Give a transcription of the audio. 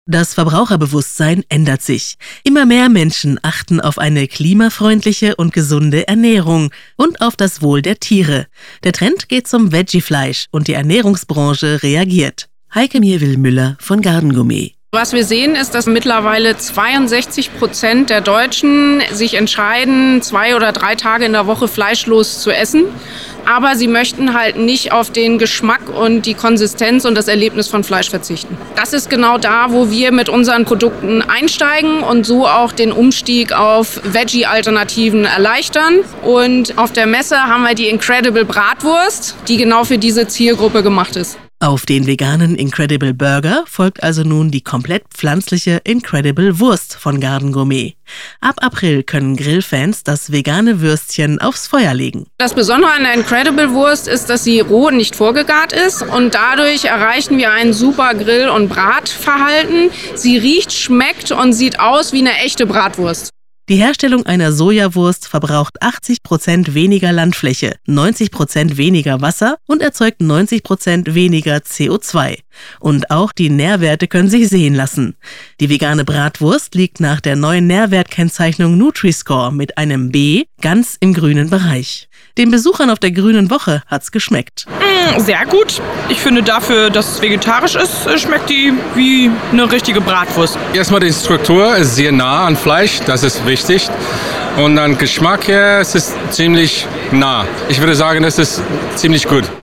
Das Verbraucherbewusstsein ändert sich. Immer mehr Menschen achten auf eine klimafreundliche und gesunde Ernährung und auf das Wohl der Tiere. Der Trend geht zum Veggie-Fleisch und die Ernährungsbranche reagiert. Heike Mierwill-Müller von Gardengourmet. Was wir sehen, ist, dass mittlerweile 62% der Deutschen sich entscheiden, 2 oder 3 Tage in der Woche fleischlos zu essen. Aber sie möchten halt nicht auf den Geschmack und die Konsistenz und das Erlebnis von Fleisch verzichten. Das ist genau da, wo wir mit unseren Produkten einsteigen und so auch den Umstieg auf Veggie-Alternativen erleichtern. Und auf der Messe haben wir die Incredible Bratwurst, die genau für diese Zielgruppe gemacht ist. Auf den veganen Incredible Burger folgt also nun die komplett pflanzliche Incredible Wurst von Gardengourmet. Ab April können Grillfans das vegane Würstchen aufs Feuer legen. Das Besondere an der Incredible Wurst ist, dass sie roh und nicht vorgegart ist und dadurch erreichen wir ein super Grill- und Bratverhalten. Sie riecht, schmeckt und sieht aus wie eine echte Bratwurst. Die Herstellung einer Sojawurst verbraucht 80% weniger Landfläche, 90% weniger Wasser und erzeugt 90% weniger CO2. Und auch die Nährwerte können sich sehen lassen. Die vegane Bratwurst liegt nach der neuen Nährwertkennzeichnung Nutri-Score mit einem B ganz im grünen Bereich. Den Besuchern auf der Grünen Woche hat's geschmeckt. Sehr gut. Ich finde dafür, dass es vegetarisch ist, schmeckt die wie eine richtige Bratwurst. Erstmal die Struktur ist sehr nah an Fleisch, das ist wichtig. Und dann Geschmack her, es ist ziemlich nah. Ich würde sagen, es ist ziemlich gut.